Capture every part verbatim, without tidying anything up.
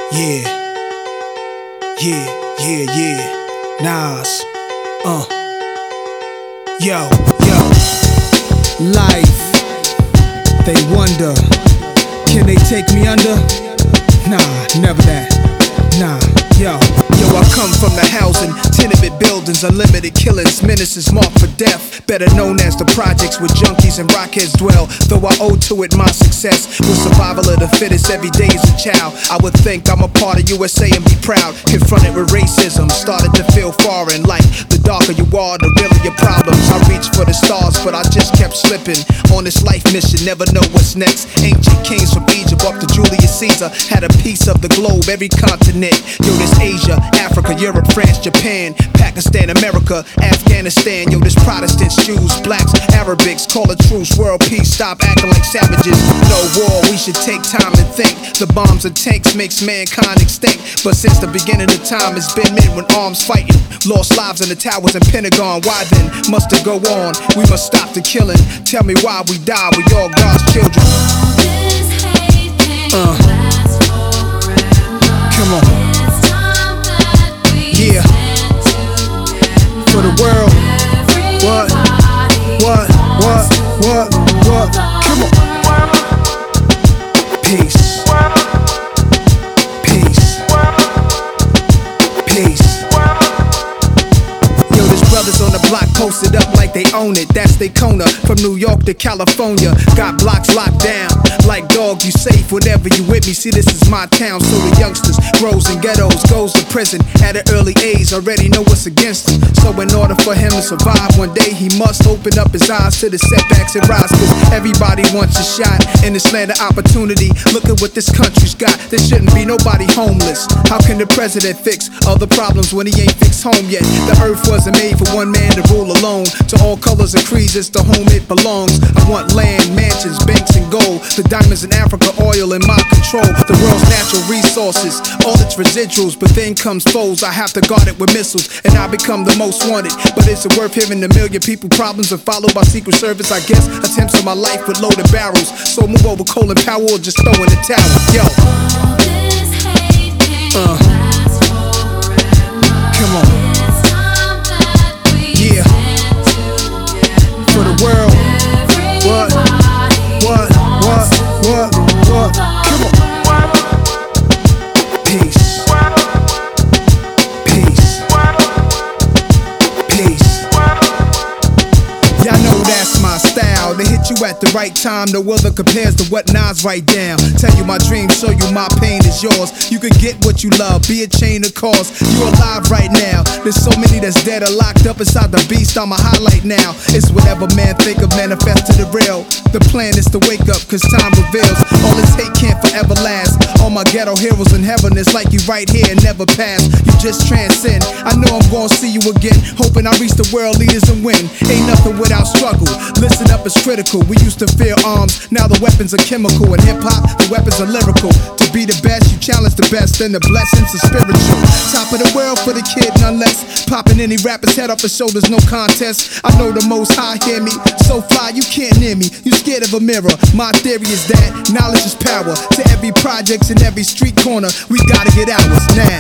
Yeah, yeah, yeah, yeah. Nas, uh, yo, yo. Life, they wonder, can they take me under? Nah, never that. Nah, yo. Yo, I come from the housing, tenement buildings, unlimited killings, menaces marked for death. Better known as the projects where junkies and rockheads dwell. Though I owe to it my success, with survival of the fittest every day as a child. I would think I'm a part of U S A and be proud. Confronted with racism, started to feel foreign. Like the darker you are, the realer your problems. I reached for the stars, but I just kept slipping. On this life mission, never know what's next. Ancient kings from Egypt up to Julius Caesar had a piece of the globe, every continent. Yo, this Asia, Africa, Europe, France, Japan, Pakistan, America, Afghanistan. Yo, this Protestants, Jews, blacks, Arabics. Call a truce, world peace, stop acting like savages. No war, we should take time and think. The bombs and tanks makes mankind extinct. But since the beginning of time, it's been men with arms fighting. Lost lives in the towers and Pentagon. Why then must it go on? We must stop the killing. Tell me why we die, we all God's children. Uh, come on. Yeah, for the world. What? What? What? What? What? Come on. Peace. Peace. Peace. Yo, there's brothers on the block posted up like they own it. That's Daytona, from New York to California. Got blocks locked down. Like dog, you safe whenever you with me. See, this is my town, so the youngsters grows in ghettos, goes to prison at an early age. Already know what's against him. So in order for him to survive one day, he must open up his eyes to the setbacks and rise. Cause everybody wants a shot in this land of opportunity. Look at what this country's got. There shouldn't be nobody homeless. How can the president fix all the problems when he ain't fixed home yet? The earth wasn't made for one man to rule alone. To all colors and creeds, it's the home it belongs. I want land, mansions, banks, and gold. The diamonds in Africa, oil in my control. The world's natural resources, all its residuals. But then comes foes, I have to guard it with missiles. And I become the most wanted. But is it worth hearing a million people problems are followed by Secret Service? I guess attempts on my life with loaded barrels. So move over Colin Powell or just throw in the towel. Yo. Uh. Come on. Yeah. For the world. What? What? What? What? What? Come on. Peace. Peace. Peace. Y'all know that's my style. They hit you at the right time. No other compares to what Nas write down. Tell you my dream, show you my pain is yours. You can get what you love, be a chain of cause. You alive right now. There's so many that's dead or locked up inside the beast. I'm a highlight now. It's whatever man think of, manifest to the real. The plan is to wake up, cause time reveals all this hate can't forever last. All my ghetto heroes in heaven, it's like you right here and never pass. You just transcend. I know I'm gonna see you again, hoping I reach the world leaders and win. Ain't nothing without struggle. Listen up, it's critical. We used to fear arms, now the weapons are chemical. In hip-hop, the weapons are lyrical. To be the best, you challenge the best, then the blessings are spiritual. Top of the world for the kid, none less. Popping any rapper's head off his shoulders, no contest. I know the most high hear me, so fly you can't near me. You scared of a mirror, my theory is that knowledge is power. To every projects in every street corner, we gotta get ours now.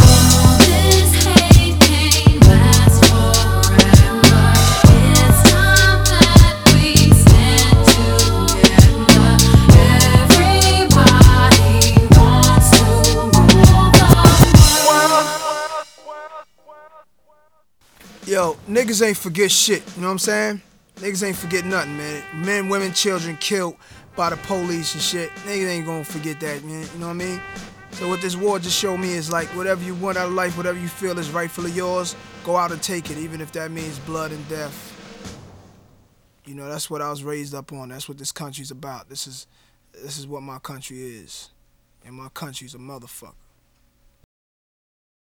Yo, niggas ain't forget shit, you know what I'm saying? Niggas ain't forget nothing, man. Men, women, children killed by the police and shit. Niggas ain't gonna forget that, man, you know what I mean? So what this war just showed me is like, whatever you want out of life, whatever you feel is rightfully yours, go out and take it, even if that means blood and death. You know, that's what I was raised up on. That's what this country's about. This is, this is what my country is. And my country's a motherfucker.